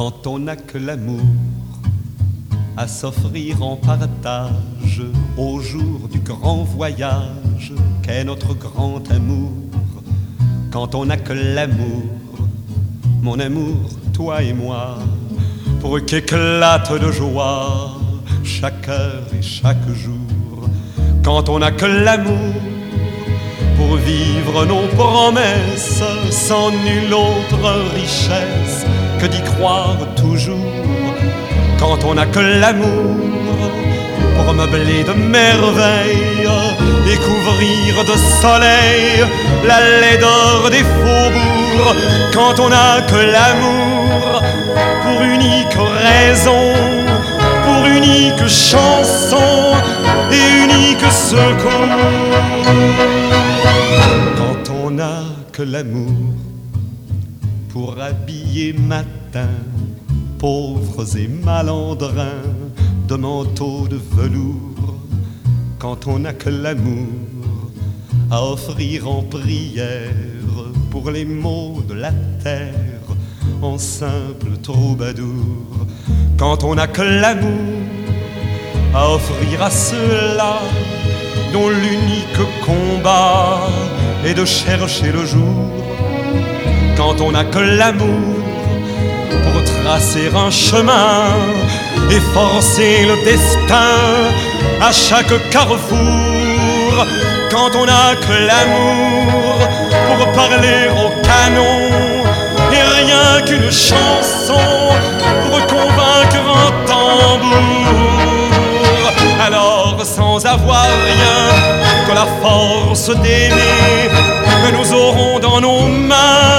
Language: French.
quand on n'a que l'amour à s'offrir en partage au jour du grand voyage qu'est notre grand amour. Quand on n'a que l'amour, mon amour, toi et moi, pour qu'éclate de joie chaque heure et chaque jour. Quand on n'a que l'amour pour vivre nos promesses sans nulle autre richesse que d'y croire toujours. Quand on n'a que l'amour pour meubler de merveilles et couvrir de soleil la laideur des faubourgs. Quand on n'a que l'amour pour unique raison, pour unique chanson et unique secours. Quand on n'a que l'amour pour habiller matin pauvres et malandrins de manteaux de velours. Quand on n'a que l'amour à offrir en prière pour les maux de la terre en simple troubadour. Quand on n'a que l'amour à offrir à ceux-là dont l'unique combat est de chercher le jour. Quand on n'a que l'amour pour tracer un chemin et forcer le destin à chaque carrefour. Quand on n'a que l'amour pour parler au canon et rien qu'une chanson pour convaincre un tambour. Alors sans avoir rien que la force d'aimer, nous aurons dans nos mains